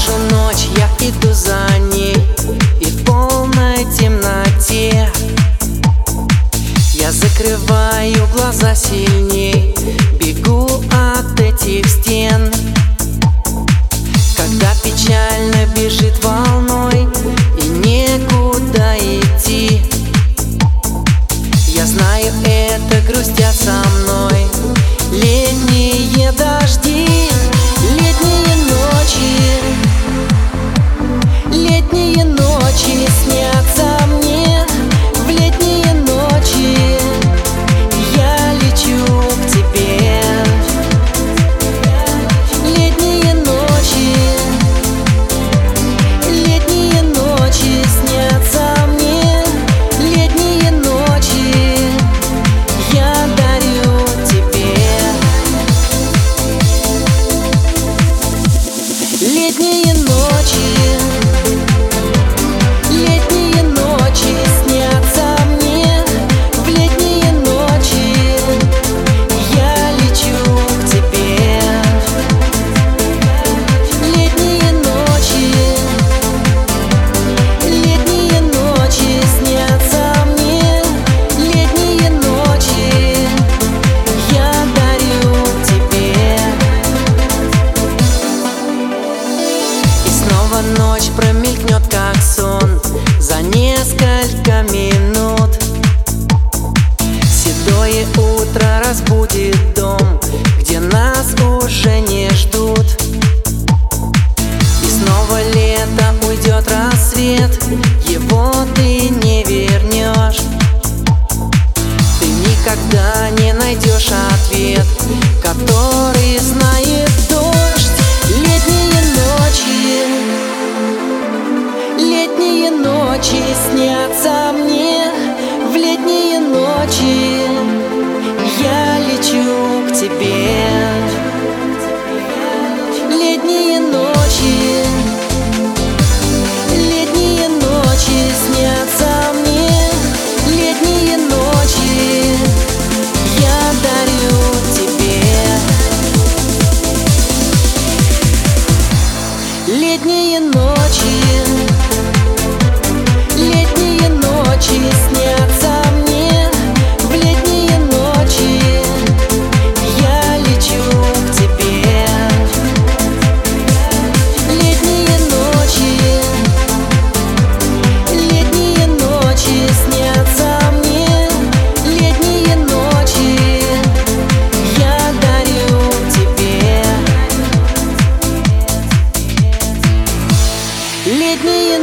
нашу ночь я иду за ней, и в полной темноте я закрываю глаза сильней, бегу от этих стен. Когда печально бежит волной и некуда идти, я знаю, это грустят со мной летние дожди, летние ночи снятся мне. В летние ночи я лечу к тебе. Летние ночи снятся мне. Летние ночи я дарю тебе. Летние ночи снятся мне. В летние ночи я лечу к тебе. Летние ночи снятся мне. Летние ночи я дарю тебе. И снова ночь промелькнет, как сон, за несколько минут. Седое утро разбудит дом, где нас уже не ждут. И снова лето, уйдет рассвет, его ты не вернешь. Ты никогда не найдешь ответ, который знает дождь. Летние ночи снятся мне. В летние ночи я лечу к тебе. Летние ночи снятся мне. Летние ночи я дарю тебе. Летние ночи снятся мне. В летние ночи я лечу к тебе. Летние ночи снятся мне. Летние ночи я дарю тебе. Летние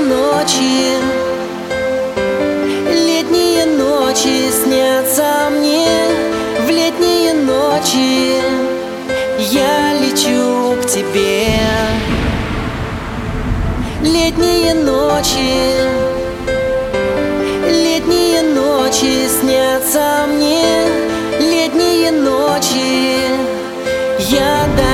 ночи снятся мне. В летние ночи я лечу к тебе. Летние ночи снятся мне. Летние ночи я дарю.